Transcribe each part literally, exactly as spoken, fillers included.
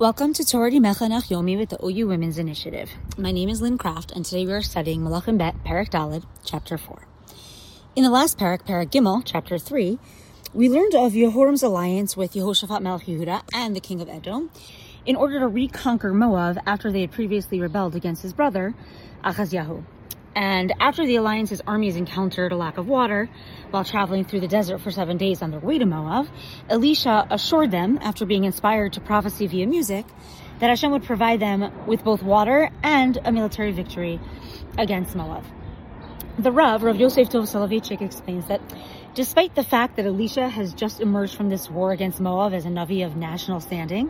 Welcome to Torah Dimecha Yomi with the O U Women's Initiative. My name is Lynn Kraft, and today we are studying Malachim Bet, Perek Daled, Chapter four. In the last Perek, Perek Gimel, Chapter three, we learned of Yehoram's alliance with Yehoshaphat Melech Yehuda and the king of Edom in order to reconquer Moab after they had previously rebelled against his brother, Achazyahu. And after the alliance's armies encountered a lack of water while traveling through the desert for seven days on their way to Moab, Elisha assured them, after being inspired to prophecy via music, that Hashem would provide them with both water and a military victory against Moab. The Rav, Rav Yosef Tov Soloveitchik, explains that despite the fact that Elisha has just emerged from this war against Moab as a Navi of national standing,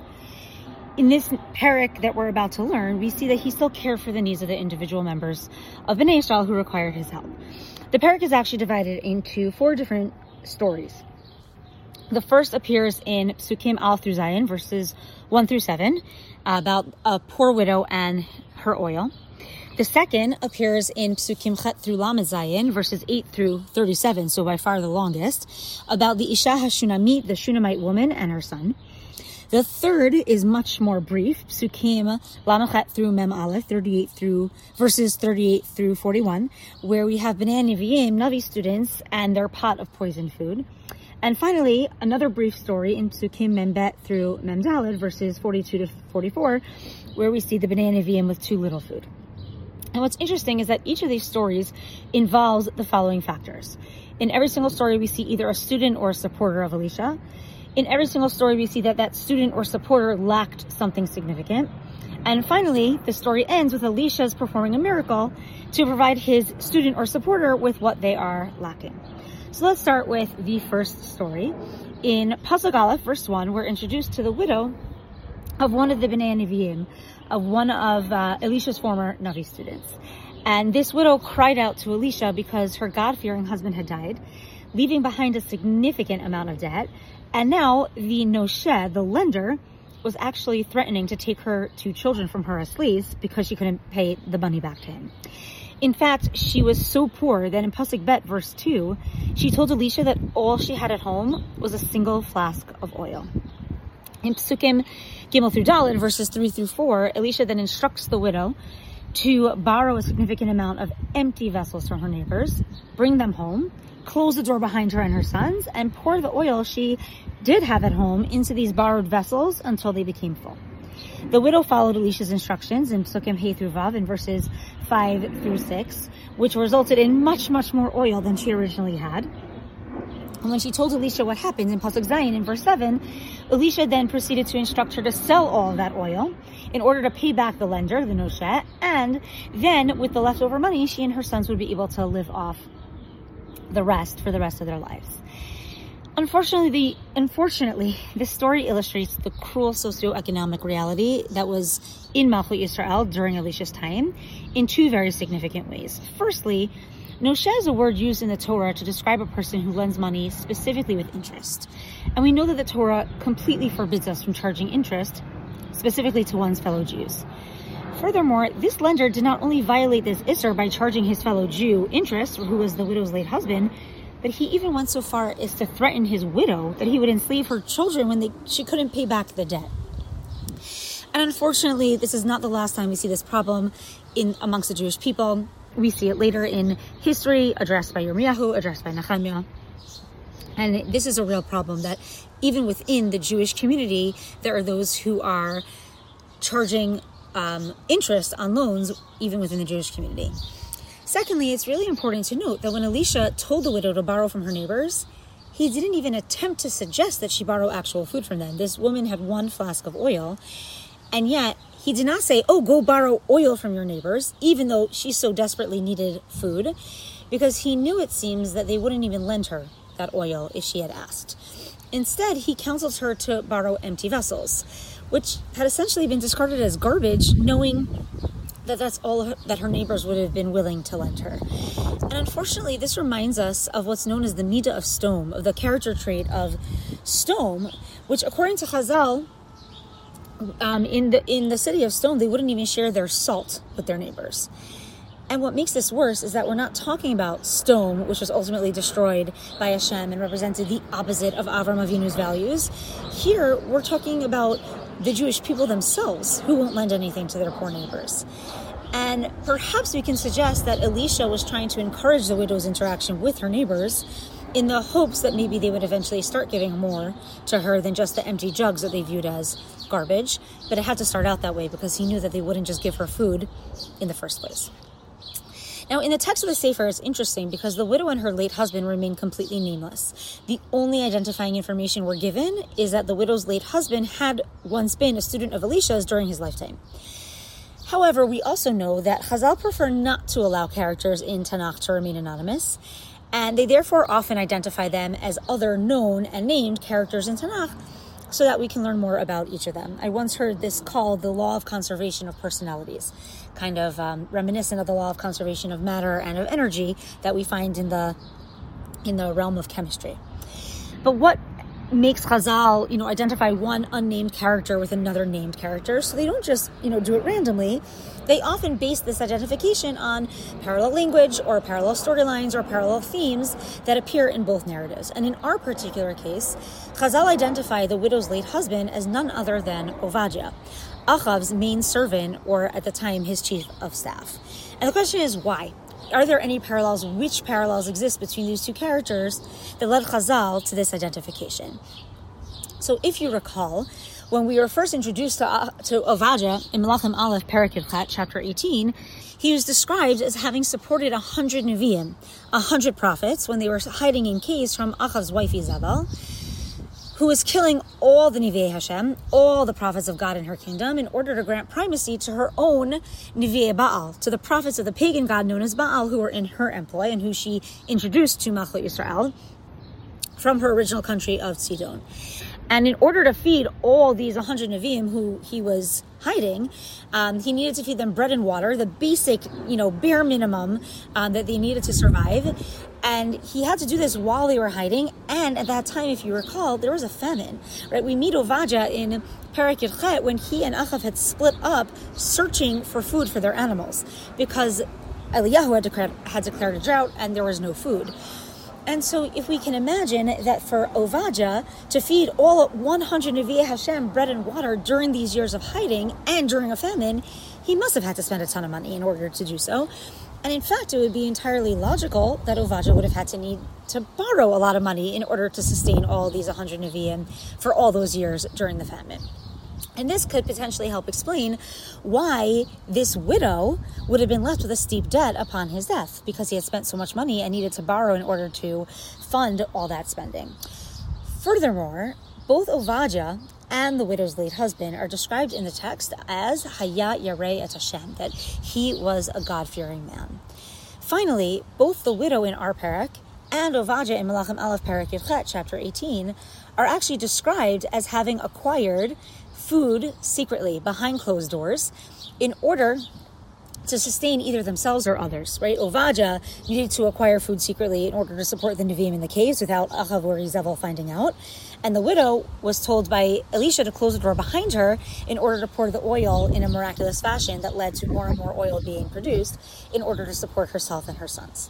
in this Perek that we're about to learn, we see that he still cared for the needs of the individual members of Bnei Yisrael who required his help. The Perek is actually divided into four different stories. The first appears in Psukim Al through Zayin, verses one through seven, about a poor widow and her oil. The second appears in Psukim Chet through Lamed Zayin, verses eight through thirty-seven, so by far the longest, about the Isha HaShunamit, the Shunammite woman, and her son. The third is much more brief, Psukim Lamachet through Mem Aleph, thirty-eight through verses thirty-eight through forty-one, where we have Bnei Nevi'im, Navi students, and their pot of poisoned food. And finally, another brief story in Psukim Mem Bet through Mem Daled, verses forty-two to forty-four, where we see the Bnei Nevi'im with too little food. And what's interesting is that each of these stories involves the following factors. In every single story, we see either a student or a supporter of Elisha. In every single story, we see that that student or supporter lacked something significant. And finally, the story ends with Elisha's performing a miracle to provide his student or supporter with what they are lacking. So let's start with the first story. In Pasuk Aleph, verse one, we're introduced to the widow of one of the Bnei Nevi'im, of one of uh, Elisha's former Navi students. And this widow cried out to Elisha because her God-fearing husband had died, leaving behind a significant amount of debt. And now the Noshe, the lender, was actually threatening to take her two children from her as slaves because she couldn't pay the money back to him. In fact, she was so poor that in Pasuk Bet, verse two, she told Elisha that all she had at home was a single flask of oil. In Psukim Gimel through Daled, verses three through four, Elisha then instructs the widow to borrow a significant amount of empty vessels from her neighbors, bring them home, close the door behind her and her sons, and pour the oil she did have at home into these borrowed vessels until they became full. The widow followed Elisha's instructions in Psukim Hey through Vav in verses five through six, which resulted in much, much more oil than she originally had. And when she told Elisha what happened in Pasuk Zayin in verse seven, Elisha then proceeded to instruct her to sell all of that oil in order to pay back the lender, the Noshe, and then with the leftover money, she and her sons would be able to live off the rest for the rest of their lives. Unfortunately, the, unfortunately, this story illustrates the cruel socioeconomic reality that was in Malchut Yisrael during Elisha's time in two very significant ways. Firstly, Noshe is a word used in the Torah to describe a person who lends money specifically with interest. And we know that the Torah completely forbids us from charging interest, specifically to one's fellow Jews. Furthermore, this lender did not only violate this Isser by charging his fellow Jew interest, who was the widow's late husband, but he even went so far as to threaten his widow that he would enslave her children when they, she couldn't pay back the debt. And unfortunately, this is not the last time we see this problem in amongst the Jewish people. We see it later in history, addressed by Yirmiyahu, addressed by Nehemiah. And this is a real problem that even within the Jewish community, there are those who are charging um, interest on loans, even within the Jewish community. Secondly, it's really important to note that when Elisha told the widow to borrow from her neighbors, he didn't even attempt to suggest that she borrow actual food from them. This woman had one flask of oil, and yet he did not say, oh, go borrow oil from your neighbors, even though she so desperately needed food, because he knew, it seems, that they wouldn't even lend her that oil if she had asked. Instead, he counsels her to borrow empty vessels, which had essentially been discarded as garbage, knowing that that's all that her neighbors would have been willing to lend her. And unfortunately, this reminds us of what's known as the Midah of Stom, of the character trait of Stom, which according to Chazal, um, in the in the city of Stom, they wouldn't even share their salt with their neighbors. And what makes this worse is that we're not talking about Stom, which was ultimately destroyed by Hashem and represented the opposite of Avram Avinu's values. Here, we're talking about the Jewish people themselves who won't lend anything to their poor neighbors. And perhaps we can suggest that Elisha was trying to encourage the widow's interaction with her neighbors in the hopes that maybe they would eventually start giving more to her than just the empty jugs that they viewed as garbage. But it had to start out that way because he knew that they wouldn't just give her food in the first place. Now, in the text of the Sefer, it's interesting because the widow and her late husband remain completely nameless. The only identifying information we're given is that the widow's late husband had once been a student of Elisha's during his lifetime. However, we also know that Chazal prefer not to allow characters in Tanakh to remain anonymous, and they therefore often identify them as other known and named characters in Tanakh so that we can learn more about each of them. I once heard this called the law of conservation of personalities, kind of um, reminiscent of the law of conservation of matter and of energy that we find in the in the realm of chemistry. But what makes Chazal, you know, identify one unnamed character with another named character? So they don't just, you know, do it randomly. They often base this identification on parallel language or parallel storylines or parallel themes that appear in both narratives. And in our particular case, Chazal identify the widow's late husband as none other than Ovadia, Achav's main servant, or at the time his chief of staff. And the question is why? Are there any parallels? Which parallels exist between these two characters that led Chazal to this identification? So if you recall, when we were first introduced to, uh, to Ovadia in Melachim Aleph, Perek Yudchet, chapter eighteen, he was described as having supported a hundred Nevi'im, a hundred prophets, when they were hiding in caves from Achav's wife Izabel, who was killing all the Nevi'ei Hashem, all the prophets of God in her kingdom, in order to grant primacy to her own Nevi'ei Baal, to the prophets of the pagan god known as Baal, who were in her employ and who she introduced to Machlot Yisrael from her original country of Sidon. And in order to feed all these one hundred Nevi'im who he was hiding, um, he needed to feed them bread and water, the basic, you know, bare minimum um, that they needed to survive. And he had to do this while they were hiding. And at that time, if you recall, there was a famine, right? We meet Ovadia in Perek Yudchet when he and Achav had split up searching for food for their animals because Eliyahu had declared, had declared a drought and there was no food. And so if we can imagine that for Ovadia to feed all one hundred Nevi'ei Hashem bread and water during these years of hiding and during a famine, he must have had to spend a ton of money in order to do so. And in fact, it would be entirely logical that Ovadia would have had to need to borrow a lot of money in order to sustain all these one hundred Nevi'im for all those years during the famine. And this could potentially help explain why this widow would have been left with a steep debt upon his death, because he had spent so much money and needed to borrow in order to fund all that spending. Furthermore, both Ovadia and the widow's late husband are described in the text as Haya Yarei et Hashem, that he was a God-fearing man. Finally, both the widow in our parak and Ovadia in Melachim Aleph Perek Yudchet, chapter eighteen, are actually described as having acquired food secretly behind closed doors in order to sustain either themselves or others, right? Ovadia needed to acquire food secretly in order to support the Nevi'im in the caves without Achav or Izabel finding out. And the widow was told by Elisha to close the door behind her in order to pour the oil in a miraculous fashion that led to more and more oil being produced in order to support herself and her sons.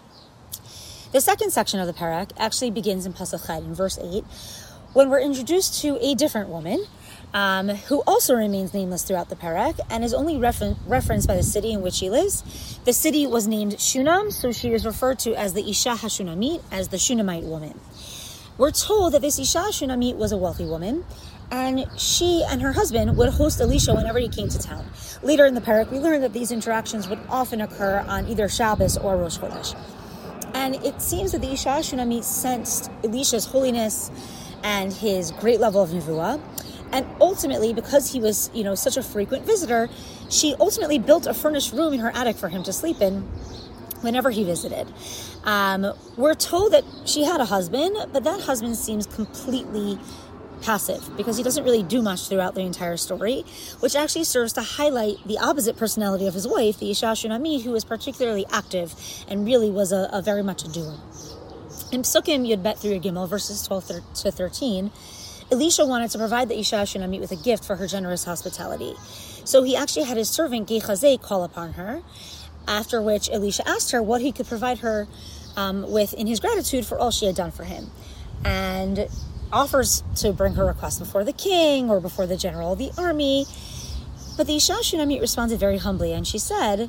The second section of the parak actually begins in Pasuk Chet, in verse eight, when we're introduced to a different woman, Um, who also remains nameless throughout the parak and is only refer- referenced by the city in which she lives. The city was named Shunam, so she is referred to as the Isha HaShunamit, as the Shunammite woman. We're told that this Isha HaShunamit was a wealthy woman, and she and her husband would host Elisha whenever he came to town. Later in the parak, we learned that these interactions would often occur on either Shabbos or Rosh Chodesh. And it seems that the Isha HaShunamit sensed Elisha's holiness and his great level of nevuah. And ultimately, because he was, you know, such a frequent visitor, she ultimately built a furnished room in her attic for him to sleep in whenever he visited. Um, we're told that she had a husband, but that husband seems completely passive because he doesn't really do much throughout the entire story, which actually serves to highlight the opposite personality of his wife, the Isha Shunamit, who was particularly active and really was a, a very much a doer. In Psukim Yud Bet through Gimel, verses twelve to thirteen, Elisha wanted to provide the Isha Shunamit with a gift for her generous hospitality. So he actually had his servant Gehazi call upon her, after which Elisha asked her what he could provide her um, with in his gratitude for all she had done for him. And offers to bring her request before the king or before the general of the army. But the Isha Shunamit responded very humbly, and she said,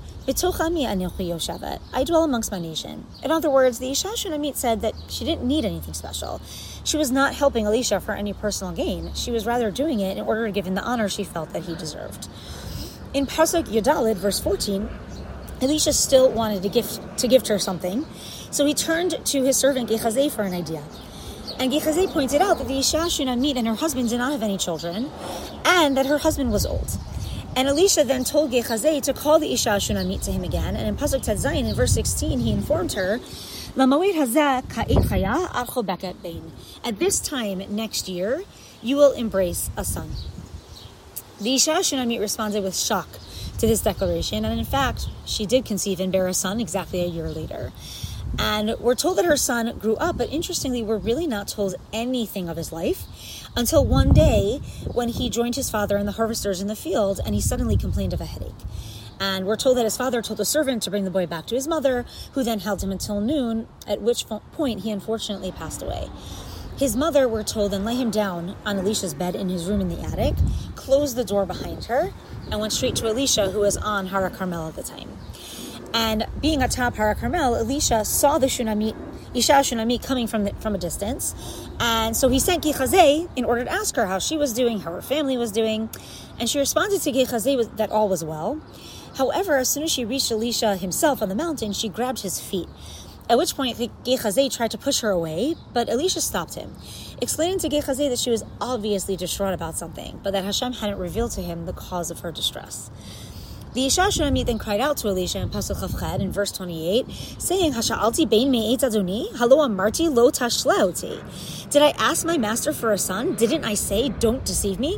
I dwell amongst my nation. In other words, the Isha Shunamit said that she didn't need anything special. She was not helping Elisha for any personal gain. She was rather doing it in order to give him the honor she felt that he deserved. In Pasuk Yudalid, verse fourteen, Elisha still wanted to give, to give her something, so he turned to his servant Gehazi for an idea. And Gehazi pointed out that the Isha Shunamit and her husband did not have any children, and that her husband was old. And Elisha then told Gehazi to call the Isha Shunamit to him again, and in Pasuk Tet Zayin, in verse sixteen, he informed her, at this time next year, you will embrace a son. The Isha Shunamit responded with shock to this declaration, and in fact, she did conceive and bear a son exactly a year later. And we're told that her son grew up, but interestingly, we're really not told anything of his life until one day when he joined his father and the harvesters in the field, and he suddenly complained of a headache. And we're told that his father told a servant to bring the boy back to his mother, who then held him until noon, at which point he unfortunately passed away. His mother, we're told, then lay him down on Elisha's bed in his room in the attic, closed the door behind her, and went straight to Elisha, who was on Har Carmel at the time. And being atop Har Carmel, Elisha saw the Shunamit, Isha Shunamit coming from the, from a distance, and so he sent Gehazi in order to ask her how she was doing, how her family was doing, and she responded to Gehazi that all was well. However, as soon as she reached Elisha himself on the mountain, she grabbed his feet, at which point Gehazi tried to push her away, but Elisha stopped him, explaining to Gehazi that she was obviously distraught about something, but that Hashem hadn't revealed to him the cause of her distress. The Isha Shunamit then cried out to Elisha in Pasuk Chavched in verse twenty-eight, saying, Hasha'alti bein me'etz Adoni, halo amarti lo tashla oti. Did I ask my master for a son? Didn't I say, don't deceive me?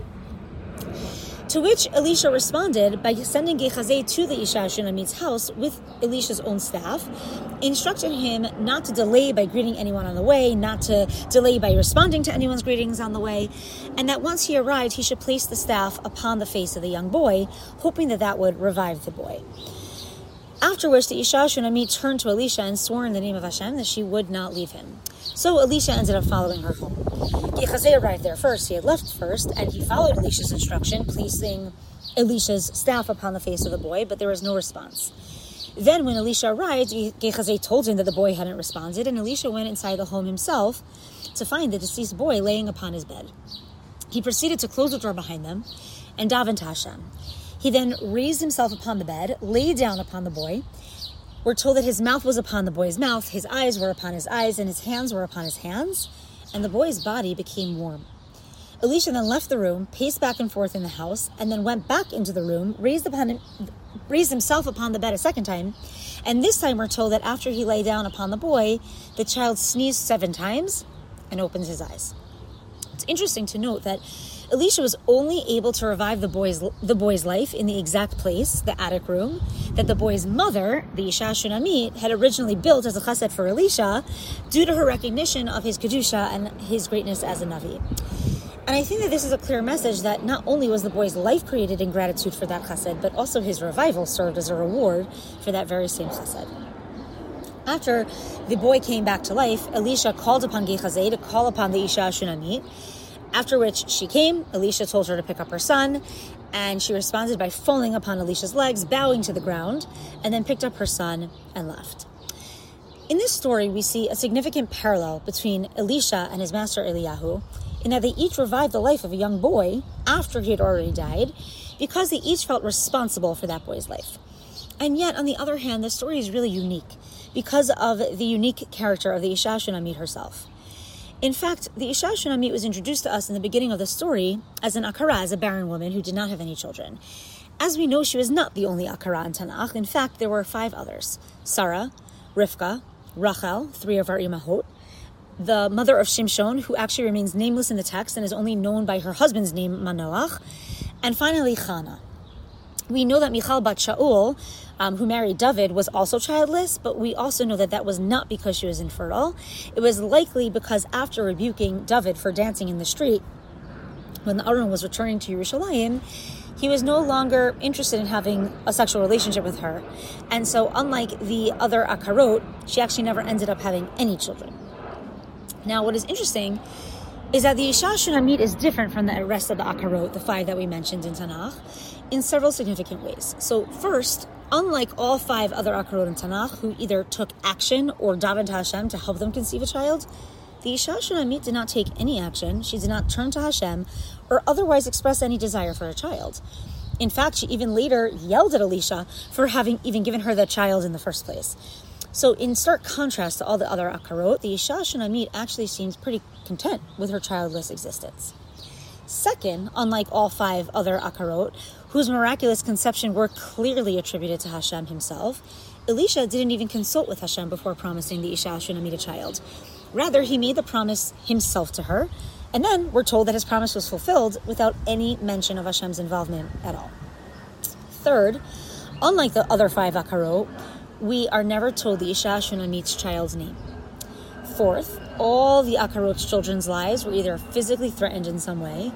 To which Elisha responded by sending Gehazi to the Isha Shunamit's house with Elisha's own staff, instructed him not to delay by greeting anyone on the way, not to delay by responding to anyone's greetings on the way, and that once he arrived, he should place the staff upon the face of the young boy, hoping that that would revive the boy. After which, the Isha Shunamit turned to Elisha and swore in the name of Hashem that she would not leave him. So Elisha ended up following her home. Gehazi arrived there first. He had left first, and he followed Elisha's instruction, placing Elisha's staff upon the face of the boy, but there was no response. Then when Elisha arrived, Gehazi told him that the boy hadn't responded, and Elisha went inside the home himself to find the deceased boy laying upon his bed. He proceeded to close the door behind them and daven to Hashem. He then raised himself upon the bed, lay down upon the boy. We're told that his mouth was upon the boy's mouth, his eyes were upon his eyes, and his hands were upon his hands, and the boy's body became warm. Elisha then left the room, paced back and forth in the house, and then went back into the room, raised upon him, raised himself upon the bed a second time, and this time we're told that after he lay down upon the boy, the child sneezed seven times and opened his eyes. It's interesting to note that Elisha was only able to revive the boy's the boy's life in the exact place, the attic room, that the boy's mother, the Isha Shunamit, had originally built as a chesed for Elisha, due to her recognition of his kedusha and his greatness as a navi. And I think that this is a clear message that not only was the boy's life created in gratitude for that chesed, but also his revival served as a reward for that very same chesed. After the boy came back to life, Elisha called upon Gehazi to call upon the Isha Shunamit, after which she came. Elisha told her to pick up her son, and she responded by falling upon Elisha's legs, bowing to the ground, and then picked up her son and left. In this story, we see a significant parallel between Elisha and his master Eliyahu, in that they each revived the life of a young boy after he had already died, because they each felt responsible for that boy's life. And yet, on the other hand, the story is really unique because of the unique character of the Isha Shunamit herself. In fact, the Isha Shunamit was introduced to us in the beginning of the story as an akara, as a barren woman who did not have any children. As we know, she was not the only akara in Tanakh. In fact, there were five others: Sarah, Rivka, Rachel, three of our imahot, the mother of Shimshon, who actually remains nameless in the text and is only known by her husband's name, Manoach, and finally Chana. We know that Michal bat Shaul, um, who married David, was also childless, but we also know that that was not because she was infertile. It was likely because after rebuking David for dancing in the street, when the Aron was returning to Yerushalayim, he was no longer interested in having a sexual relationship with her. And so unlike the other Akarot, she actually never ended up having any children. Now, what is interesting is that the Isha Shunamit is different from the rest of the Akarot, the five that we mentioned in Tanakh, in several significant ways. So first, unlike all five other Akarot in Tanakh, who either took action or davened to Hashem to help them conceive a child, the Isha Shunamit did not take any action, she did not turn to Hashem, or otherwise express any desire for a child. In fact, she even later yelled at Elisha for having even given her that child in the first place. So in stark contrast to all the other Akarot, the Isha Shunamit actually seems pretty content with her childless existence. Second, unlike all five other Akarot, whose miraculous conception were clearly attributed to Hashem himself, Elisha didn't even consult with Hashem before promising the Isha Shunamit a child. Rather, he made the promise himself to her, and then we're told that his promise was fulfilled without any mention of Hashem's involvement at all. Third, unlike the other five Akarot, we are never told the Isha Shunamit's child's name. Fourth, all the Akarot's children's lives were either physically threatened in some way,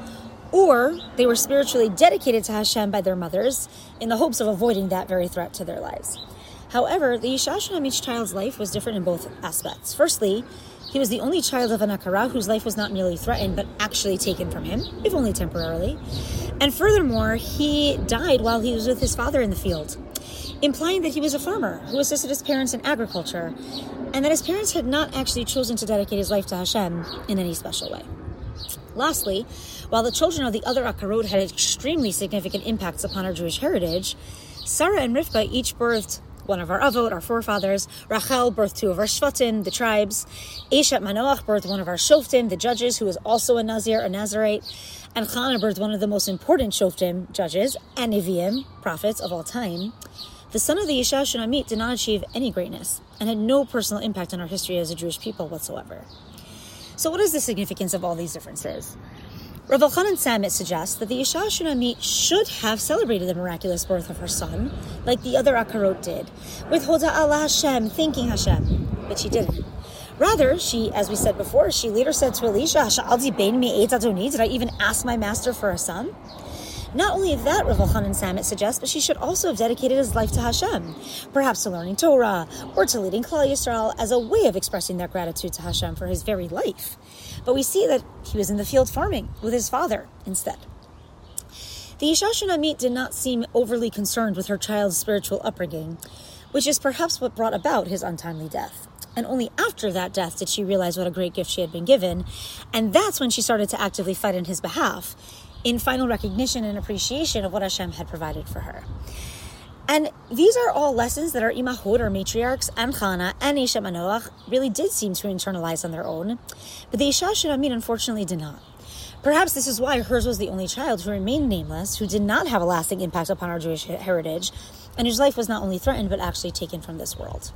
or they were spiritually dedicated to Hashem by their mothers in the hopes of avoiding that very threat to their lives. However, the Isha Shunamit's child's life was different in both aspects. Firstly, he was the only child of an Akara whose life was not merely threatened, but actually taken from him, if only temporarily. And furthermore, he died while he was with his father in the field, implying that he was a farmer who assisted his parents in agriculture, and that his parents had not actually chosen to dedicate his life to Hashem in any special way. Lastly, while the children of the other Akarot had extremely significant impacts upon our Jewish heritage, Sarah and Rivka each birthed one of our Avot, our forefathers. Rachel birthed two of our Shvatim, the tribes. Eshet Manoach birthed one of our Shoftim, the judges, who was also a Nazir, a Nazirite. And Chana birthed one of the most important Shoftim, judges, and Nevi'im, prophets of all time. The son of the Isha Shunamit did not achieve any greatness and had no personal impact on our history as a Jewish people whatsoever. So what is the significance of all these differences? Rav Elchanan Samet suggests that the Isha Shunamit should have celebrated the miraculous birth of her son, like the other Akarot did, with Hoda'ah Hashem, thanking Hashem, but she didn't. Rather, she, as we said before, she later said to Elisha, Sha'alti bein mi'et adoni, did I even ask my master for a son? Not only that, Rav Elchanan Samet suggests, but she should also have dedicated his life to Hashem, perhaps to learning Torah, or to leading Klal Yisrael as a way of expressing that gratitude to Hashem for his very life. But we see that he was in the field farming with his father instead. The Isha Shunamit did not seem overly concerned with her child's spiritual upbringing, which is perhaps what brought about his untimely death. And only after that death did she realize what a great gift she had been given, and that's when she started to actively fight on his behalf, in final recognition and appreciation of what Hashem had provided for her. And these are all lessons that our imahot, our matriarchs, and Chana, and Eshet Manoach really did seem to internalize on their own, but the Isha Shunamit unfortunately did not. Perhaps this is why hers was the only child who remained nameless, who did not have a lasting impact upon our Jewish heritage, and whose life was not only threatened, but actually taken from this world.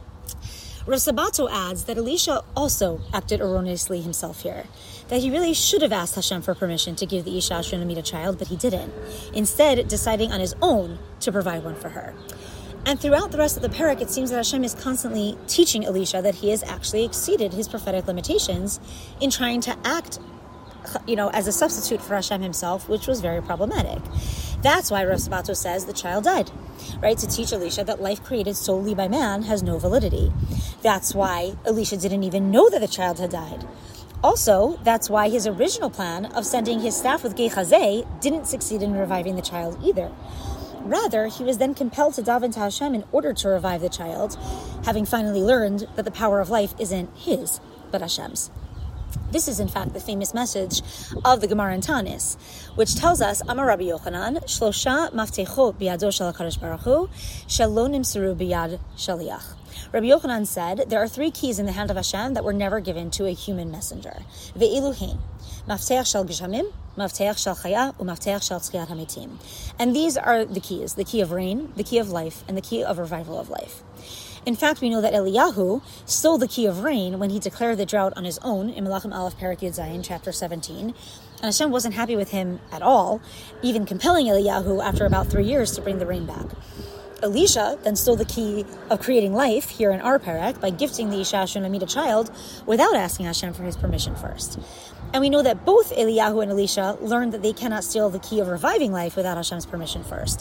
Rav Sabato adds that Elisha also acted erroneously himself here, that he really should have asked Hashem for permission to give the Isha Shunamit a child, but he didn't, instead deciding on his own to provide one for her. And throughout the rest of the parak, it seems that Hashem is constantly teaching Elisha that he has actually exceeded his prophetic limitations in trying to act, you know, as a substitute for Hashem himself, which was very problematic. That's why Rav Sabato says the child died, right? To teach Elisha that life created solely by man has no validity. That's why Elisha didn't even know that the child had died. Also, that's why his original plan of sending his staff with Gehazi didn't succeed in reviving the child either. Rather, he was then compelled to daven to Hashem in order to revive the child, having finally learned that the power of life isn't his, but Hashem's. This is, in fact, the famous message of the Gemara in Tanis, which tells us, Amar Rabbi Yochanan, Shlosha maftechot biyado shel HaKadosh Baruch Hu, shelo nimseru biyad shaliach. Rabbi Yochanan said, there are three keys in the hand of Hashem that were never given to a human messenger. Ve'ilu hein, mafteach shel geshamim, mafteach shel chaya, umafteach shel tzchiyat hametim. And these are the keys, the key of rain, the key of life, and the key of revival of life. In fact, we know that Eliyahu stole the key of rain when he declared the drought on his own in Melachim Aleph Perek Yud Zayin, chapter seventeen. And Hashem wasn't happy with him at all, even compelling Eliyahu after about three years to bring the rain back. Elisha then stole the key of creating life here in our Perek by gifting the Isha Shunamit a child without asking Hashem for his permission first. And we know that both Eliyahu and Elisha learned that they cannot steal the key of reviving life without Hashem's permission first.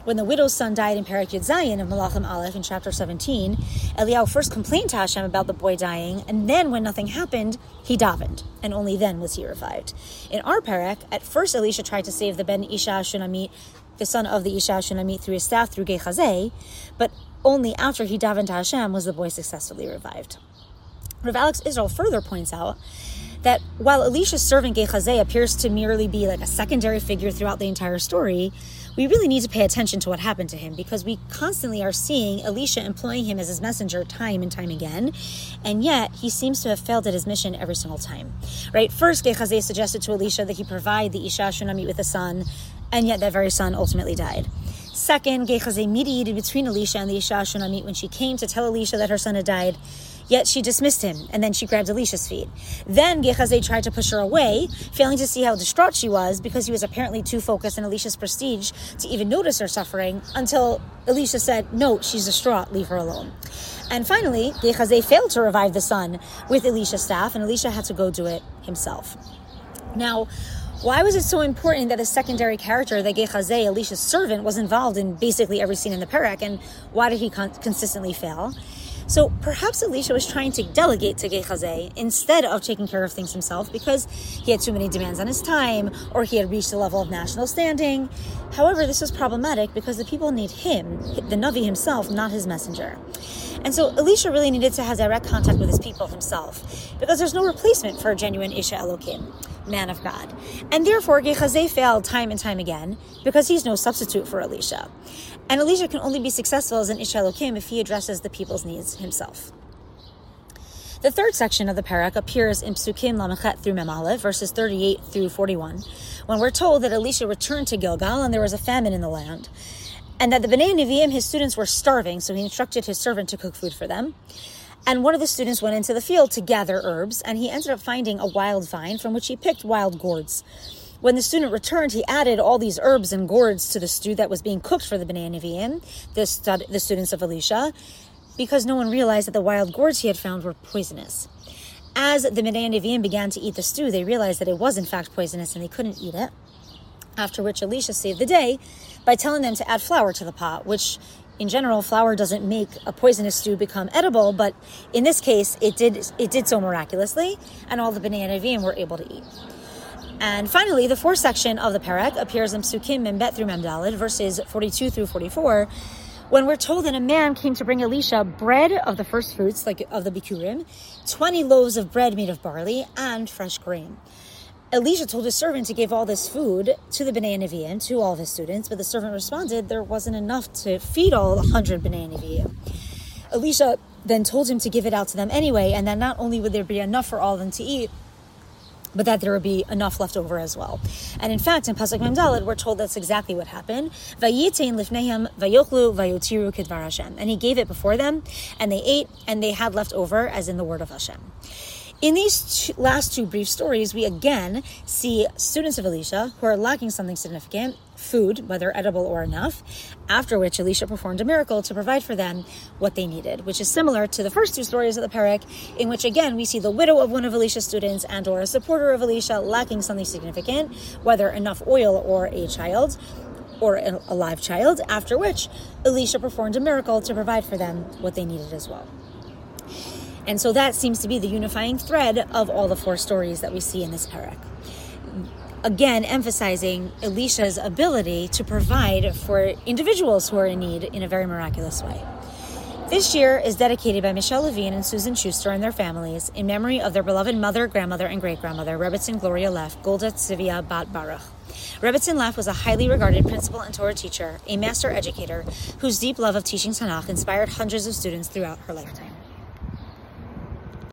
when the widow's son died in Perek Yud Zayin of Malachim Aleph in chapter seventeen, Eliyahu first complained to Hashem about the boy dying, and then when nothing happened, he davened, and only then was he revived. In our Perek, at first Elisha tried to save the Ben Isha Shunamit, the son of the Isha Shunamit, through his staff, through Gehazi, but only after he davened to Hashem was the boy successfully revived. Rav Alex Israel further points out that while Elisha's servant Gehazi appears to merely be like a secondary figure throughout the entire story, we really need to pay attention to what happened to him, because we constantly are seeing Elisha employing him as his messenger time and time again, and yet he seems to have failed at his mission every single time. Right? First, Gehazi suggested to Elisha that he provide the Isha Shunamit with a son, and yet that very son ultimately died. Second, Gehazi mediated between Elisha and the Isha Shunamit when she came to tell Elisha that her son had died, yet she dismissed him, and then she grabbed Elisha's feet. Then Gehazi tried to push her away, failing to see how distraught she was because he was apparently too focused on Elisha's prestige to even notice her suffering, until Elisha said, "No, she's distraught, leave her alone." And finally, Gehazi failed to revive the son with Elisha's staff, and Elisha had to go do it himself. Now, why was it so important that a secondary character, that Gehazi, Elisha's servant, was involved in basically every scene in the Perek, and why did he con- consistently fail? So perhaps Elisha was trying to delegate to Gehazi instead of taking care of things himself, because he had too many demands on his time, or he had reached a level of national standing. However, this was problematic because the people need him, the Navi himself, not his messenger. And so Elisha really needed to have direct contact with his people himself, because there's no replacement for a genuine Isha Elokim, man of God. And therefore, Gehazi failed time and time again, because he's no substitute for Elisha. And Elisha can only be successful as an Isha Elokim if he addresses the people's needs himself. The third section of the Perek appears in Psukim Lamechet through Mem Aleph, verses thirty-eight through forty-one, when we're told that Elisha returned to Gilgal and there was a famine in the land, and that the Bnei Nevi'im, his students, were starving, so he instructed his servant to cook food for them. And one of the students went into the field to gather herbs, and he ended up finding a wild vine from which he picked wild gourds. When the student returned, he added all these herbs and gourds to the stew that was being cooked for the Bnei Nevi'im, the, stud- the students of Elisha, because no one realized that the wild gourds he had found were poisonous. As the Bnei Nevi'im began to eat the stew, they realized that it was in fact poisonous and they couldn't eat it, after which Elisha saved the day by telling them to add flour to the pot, which in general, flour doesn't make a poisonous stew become edible, but in this case, it did it did so miraculously, and all the Bnei Nevi'im were able to eat. And finally, the fourth section of the Perek appears in Psukim Membet through Memdalid, verses forty-two through forty-four, when we're told that a man came to bring Elisha bread of the first fruits, like of the Bikurim, twenty loaves of bread made of barley, and fresh grain. Elisha told his servant to give all this food to the Bnei Nevi'im, to all of his students, but the servant responded there wasn't enough to feed all the hundred Bnei Nevi'im. Elisha then told him to give it out to them anyway, and that not only would there be enough for all of them to eat, but that there would be enough left over as well. And in fact, in Pasuk Mem Daled, we're told that's exactly what happened. Vayitein lifnehem vayochlu vayotiru kedvar Hashem. And he gave it before them, and they ate, and they had left over, as in the word of Hashem. In these two, last two brief stories, we again see students of Elisha who are lacking something significant, food, whether edible or enough, after which Elisha performed a miracle to provide for them what they needed, which is similar to the first two stories of the Perek, in which again we see the widow of one of Elisha's students and or a supporter of Elisha lacking something significant, whether enough oil or a child, or a live child, after which Elisha performed a miracle to provide for them what they needed as well. And so that seems to be the unifying thread of all the four stories that we see in this Perek. Again, emphasizing Elisha's ability to provide for individuals who are in need in a very miraculous way. This year is dedicated by Michelle Levine and Susan Schuster and their families in memory of their beloved mother, grandmother, and great-grandmother, Rebbetzin Gloria Leff, Golda Tzivia Bat Baruch. Rebbetzin Leff was a highly regarded principal and Torah teacher, a master educator, whose deep love of teaching Tanakh inspired hundreds of students throughout her lifetime.